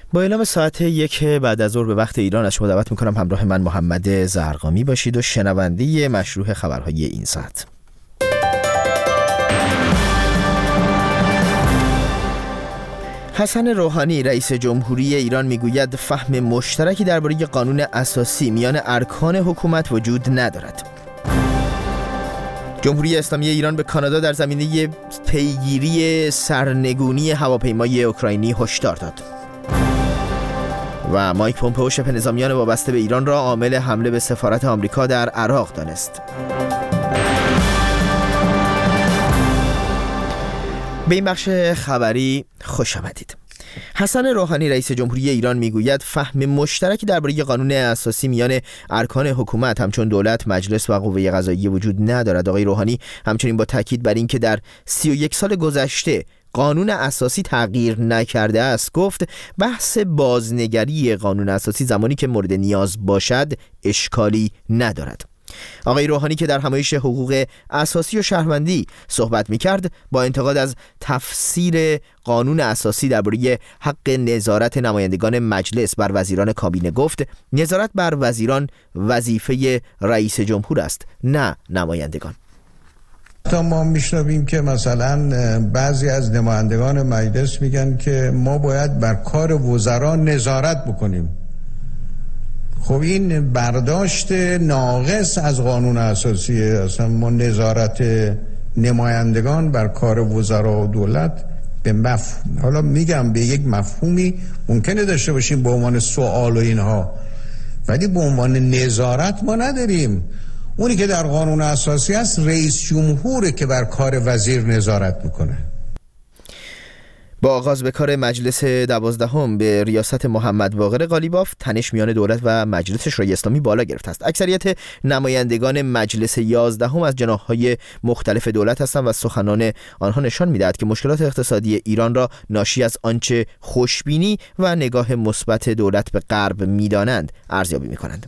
با اعلام ساعت 1 بعد از ظهر به وقت ایران از شما دعوت میکنم همراه من محمد زرقامی باشید و شنونده مشروع خبرهای این ساعت. حسن روحانی رئیس جمهوری ایران میگوید فهم مشترکی درباره قانون اساسی میان ارکان حکومت وجود ندارد. جمهوری اسلامی ایران به کانادا در زمینه پیگیری سرنگونی هواپیمای اوکراینی هشدار داد. و مایک پومپئو شبه نظامیان وابسته به ایران را عامل حمله به سفارت آمریکا در عراق دانست. به این بخش خبری خوش آمدید. حسن روحانی رئیس جمهوری ایران میگوید فهم مشترکی درباره قانون اساسی میان ارکان حکومت همچون دولت، مجلس و قوه قضاییه وجود ندارد. آقای روحانی همچنین با تاکید بر اینکه در 31 سال گذشته قانون اساسی تغییر نکرده است گفت بحث بازنگری قانون اساسی زمانی که مورد نیاز باشد اشکالی ندارد. آقای روحانی که در همایش حقوق اساسی و شهروندی صحبت می‌کرد با انتقاد از تفسیر قانون اساسی درباره حق نظارت نمایندگان مجلس بر وزیران کابینه گفت نظارت بر وزیران وظیفه رئیس جمهور است نه نمایندگان. تا ما میشنویم که مثلا بعضی از نمایندگان مجلس میگن که ما باید بر کار وزرا نظارت بکنیم. خب این برداشت ناقص از قانون اساسیه. اصلا ما نظارت نمایندگان بر کار وزرا و دولت به حالا میگم به یک مفهومی ممکنه داشته باشیم به عنوان سوال و اینها، ولی به عنوان نظارت ما نداریم. اونی که در قانون اساسی است رئیس جمهوره که بر کار وزیر نظارت میکنه. با آغاز به کار مجلس 12 به ریاست محمد باقر قالیباف تنش میان دولت و مجلس شورای اسلامی بالا گرفته است. اکثریت نمایندگان مجلس 11 از جناح‌های مختلف دولت هستند و سخنان آنها نشان می‌دهد که مشکلات اقتصادی ایران را ناشی از آنچه خوشبینی و نگاه مثبت دولت به غرب می‌دانند ارزیابی می‌کنند.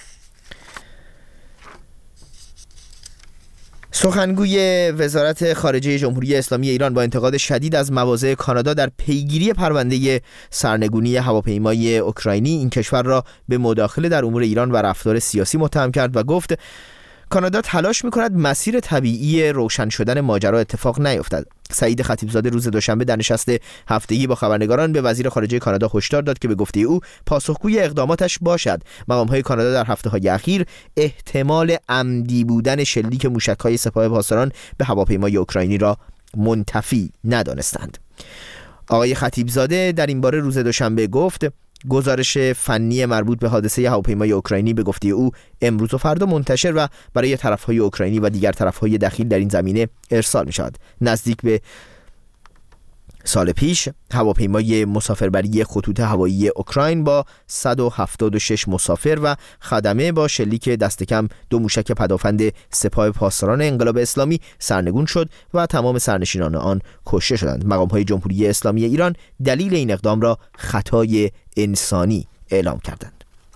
سخنگوی وزارت خارجه جمهوری اسلامی ایران با انتقاد شدید از مواضع کانادا در پیگیری پرونده سرنگونی هواپیمای اوکراینی این کشور را به مداخله در امور ایران و رفتار سیاسی متهم کرد و گفت کانادا تلاش می‌کند مسیر طبیعی روشن شدن ماجرا اتفاق نیفتد. سعید خطیبزاده روز دوشنبه در نشست هفتگی با خبرنگاران به وزیر خارجه کانادا هشدار داد که به گفته او پاسخگوی اقداماتش باشد. مقام‌های کانادا در هفته‌های اخیر احتمال عمدی بودن شلیک موشک‌های سپاه پاسداران به هواپیمای اوکراینی را منتفی ندانستند. آقای خطیبزاده در این باره روز دوشنبه گفت گزارش فنی مربوط به حادثه هواپیمای اوکراینی به گفته او امروز و فردا منتشر و برای طرف‌های اوکراینی و دیگر طرف‌های دخیل در این زمینه ارسال می‌شود. نزدیک به سال پیش هواپیمای مسافربری خطوط هوایی اوکراین با 176 مسافر و خدمه با شلیک دست کم 2 موشک پدافند سپاه پاسداران انقلاب اسلامی سرنگون شد و تمام سرنشینان آن کشته شدند. مقام‌های جمهوری اسلامی ایران دلیل این اقدام را خطای انسانی اعلام کردند.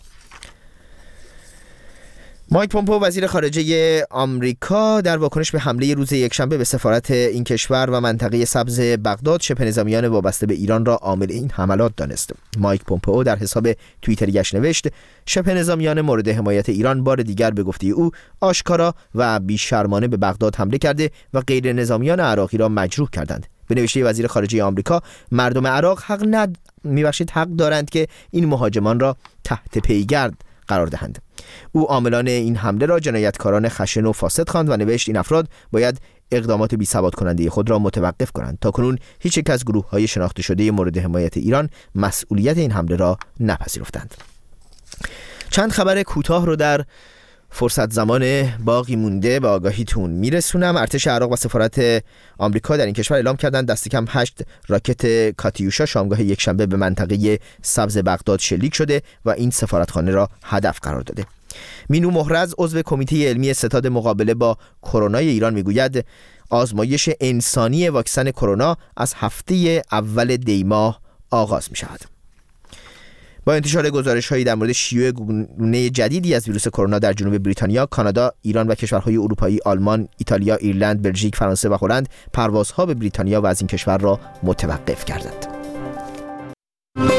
مایک پومپئو وزیر خارجه آمریکا در واکنش به حمله روز یکشنبه به سفارت این کشور و منطقه سبز بغداد شبه نظامیان وابسته به ایران را عامل این حملات دانست. مایک پومپئو در حساب توییتریش نوشت شبه نظامیان مورد حمایت ایران بار دیگر به گفته او آشکارا و بیشرمانه به بغداد حمله کرده و غیر نظامیان عراقی را مجروح کردند. به نوشته وزیر خارجه آمریکا مردم عراق حق دارند که این مهاجمان را تحت پیگرد قرار دهند. او عاملان این حمله را جنایتکاران خشن و فاسد خواند و نوشت این افراد باید اقدامات بی‌ثبات کننده خود را متوقف کنند. تاکنون هیچ یک از گروه‌های شناخته شده مورد حمایت ایران مسئولیت این حمله را نپذیرفتند. چند خبر کوتاه رو در فرصت زمان باقی مونده به آگاهیتون میرسونم. ارتش عراق و سفارت آمریکا در این کشور اعلام کردند دست کم 8 راکت کاتیوشا شامگاه یکشنبه به منطقه سبز بغداد شلیک شده و این سفارتخانه را هدف قرار داده. مینو محرز عضو کمیته علمی ستاد مقابله با کرونا ایران میگوید آزمایش انسانی واکسن کرونا از هفته اول دی ماه آغاز می شود. با انتشار گزارش‌هایی در مورد شیوع گونه جدیدی از ویروس کرونا در جنوب بریتانیا، کانادا، ایران و کشورهای اروپایی آلمان، ایتالیا، ایرلند، بلژیک، فرانسه و هلند پروازها به بریتانیا و از این کشور را متوقف کردند.